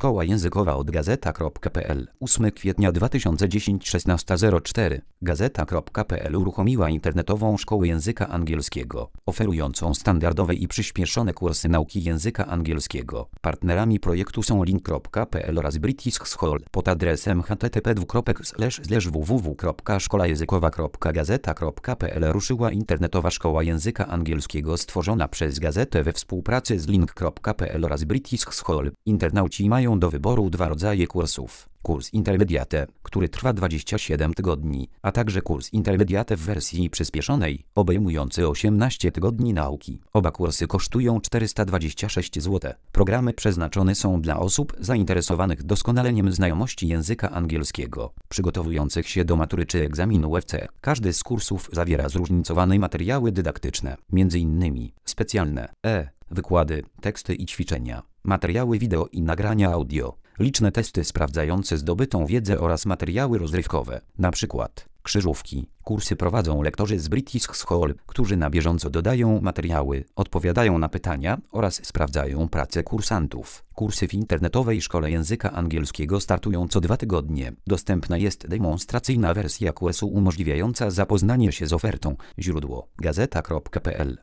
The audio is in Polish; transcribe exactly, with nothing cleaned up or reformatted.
Szkoła Językowa od gazeta kropka pe el. ósmego kwietnia dwa tysiące dziesiątego, szesnasta zero cztery. gazeta kropka pe el uruchomiła internetową szkołę języka angielskiego, oferującą standardowe i przyspieszone kursy nauki języka angielskiego. Partnerami projektu są link kropka pe el oraz British School. Pod adresem h t t p dwukropek slash slash w w w kropka szkoła językowa kropka gazeta kropka pe el ruszyła internetowa szkoła języka angielskiego stworzona przez gazetę we współpracy z link kropka pe el oraz British School. Internauci mają do wyboru dwa rodzaje kursów. Kurs Intermediate, który trwa dwadzieścia siedem tygodni, a także kurs Intermediate w wersji przyspieszonej, obejmujący osiemnaście tygodni nauki. Oba kursy kosztują czterysta dwadzieścia sześć złotych. Programy przeznaczone są dla osób zainteresowanych doskonaleniem znajomości języka angielskiego, przygotowujących się do matury czy egzaminu U F C. Każdy z kursów zawiera zróżnicowane materiały dydaktyczne, między innymi specjalne e wykłady, teksty i ćwiczenia, materiały wideo i nagrania audio, liczne testy sprawdzające zdobytą wiedzę oraz materiały rozrywkowe, na przykład krzyżówki. Kursy prowadzą lektorzy z British School, którzy na bieżąco dodają materiały, odpowiadają na pytania oraz sprawdzają pracę kursantów. Kursy w internetowej szkole języka angielskiego startują co dwa tygodnie. Dostępna jest demonstracyjna wersja kursu umożliwiająca zapoznanie się z ofertą. Źródło: gazeta kropka pe el.